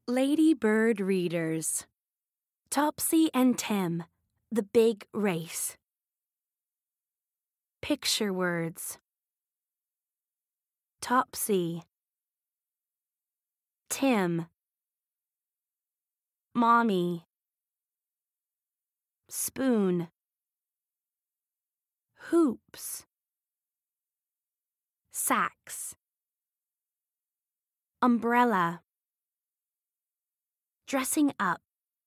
Lady Bird Readers. Topsy and Tim, The Big Race. Picture words. Topsy. Tim. Mommy. Spoon. Hoops. Sacks. Umbrella. Dressing up.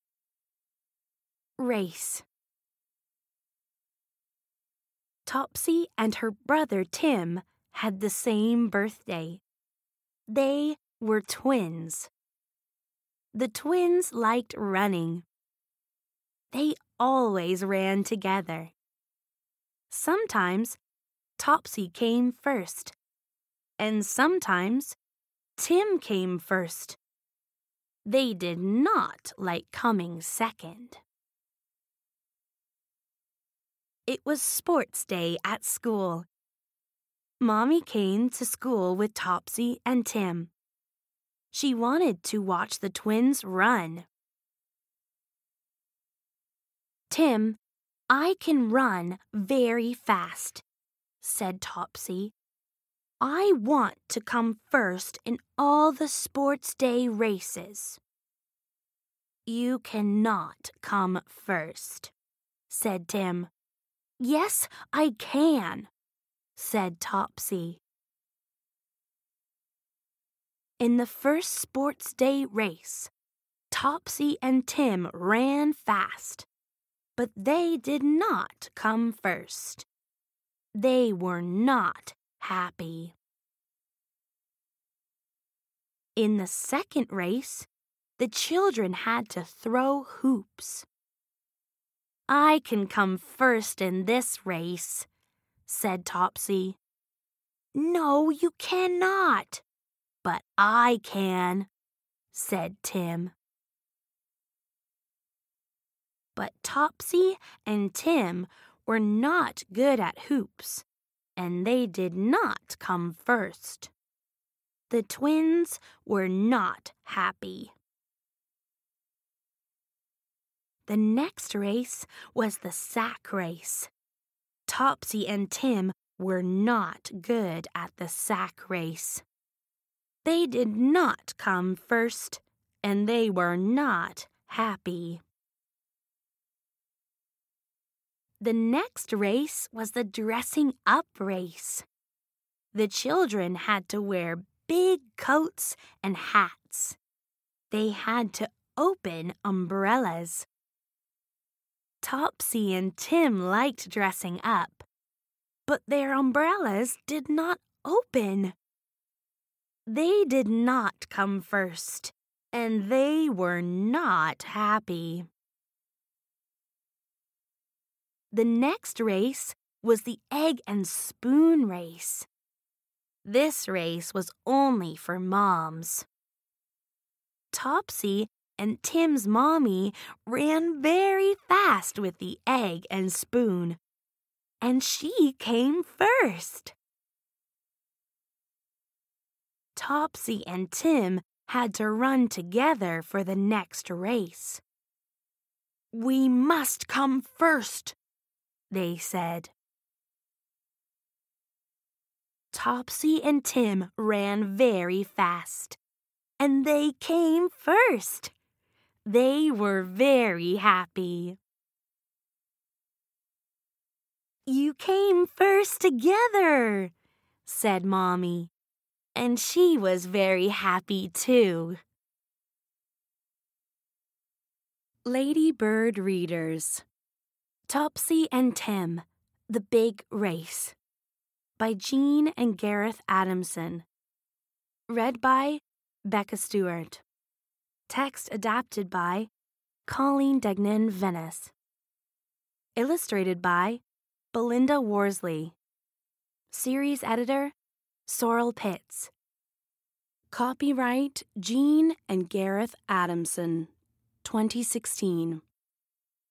Race. Topsy and her brother Tim had the same birthday. They were twins. The twins liked running. They always ran together. Sometimes Topsy came first, and sometimes Tim came first. They did not like coming second. It was sports day at school. Mommy came to school with Topsy and Tim. She wanted to watch the twins run. Tim, I can run very fast, said Topsy. I want to come first in all the sports day races. You cannot come first, said Tim. Yes, I can, said Topsy. In the first sports day race, Topsy and Tim ran fast, but they did not come first. They were not happy. In the second race, the children had to throw hoops. I can come first in this race, said Topsy. No, you cannot. But I can, said Tim. But Topsy and Tim were not good at hoops, and they did not come first. The twins were not happy. The next race was the sack race. Topsy and Tim were not good at the sack race. They did not come first, and they were not happy. The next race was the dressing up race. The children had to wear big coats and hats. They had to open umbrellas. Topsy and Tim liked dressing up, but their umbrellas did not open. They did not come first, and they were not happy. The next race was the egg and spoon race. This race was only for moms. Topsy and Tim's mommy ran very fast with the egg and spoon, and she came first. Topsy and Tim had to run together for the next race. We must come first, they said. Topsy and Tim ran very fast, and they came first. They were very happy. You came first together, said Mommy, and she was very happy too. Lady Bird Readers. Topsy and Tim, The Big Race, by Jean and Gareth Adamson. Read by Becca Stewart. Text adapted by Colleen Degnan Venice. Illustrated by Belinda Worsley. Series editor Sorrel Pitts. Copyright Jean and Gareth Adamson, 2016.